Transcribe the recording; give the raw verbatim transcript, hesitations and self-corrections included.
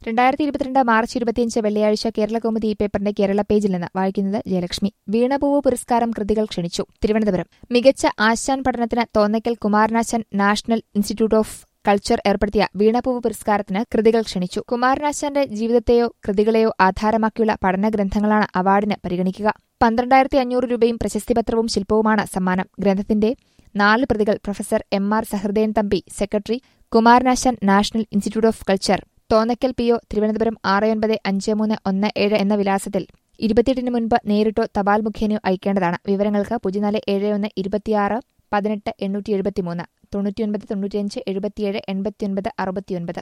രണ്ടായിരത്തി ഇരുപത്തിരണ്ട് മാർച്ച് ഇരുപത്തിയഞ്ച് വെള്ളിയാഴ്ച കേരളകൗമുദി പേപ്പറിന്റെ കേരള പേജിൽ നിന്ന് വായിക്കുന്നത് ജയലക്ഷ്മി. വീണപൂവ് പുരസ്കാരം കൃതികൾ ക്ഷണിച്ചു. തിരുവനന്തപുരം. മികച്ച ആശാൻ പഠനത്തിന് Thonnakkal Kumaranasan national institute of culture ഏർപ്പെടുത്തിയ വീണപൂവ് പുരസ്കാരത്തിന് കൃതികൾ ക്ഷണിച്ചു. കുമാരനാശാന്റെ ജീവിതത്തെയോ കൃതികളെയോ ആധാരമാക്കിയുള്ള പഠനഗ്രന്ഥങ്ങളാണ് അവാർഡിന് പരിഗണിക്കുക. പന്ത്രണ്ടായിരത്തി അഞ്ഞൂറ് രൂപയും പ്രശസ്തിപത്രവും ശില്പവുമാണ് സമ്മാനം. ഗ്രന്ഥത്തിന്റെ നാല് പ്രതികൾ professor M R Sahrudayan Thampi, secretary, Kumaranasan national institute of culture, Thonnakkal P O, Thiruvananthapuram ആറ് ഒൻപത് അഞ്ച് മൂന്ന് ഒന്ന് ഏഴ് എന്ന വിലാസത്തിൽ ഇരുപത്തിയെട്ടിന് മുൻപ് നേരിട്ടോ തപാൽ മുഖേനയോ അയക്കേണ്ടതാണ്. വിവരങ്ങൾക്ക് പൂജ്യം നാല് ഏഴ് ഒന്ന് ഇരുപത്തിയാറ് പതിനെട്ട് എണ്ണൂറ്റി എഴുപത്തിമൂന്ന് തൊണ്ണൂറ്റിയൊൻപത് തൊണ്ണൂറ്റിയഞ്ച് എഴുപത്തിയേഴ് എൺപത്തിയൊൻപത് അറുപത്തിയൊൻപത്.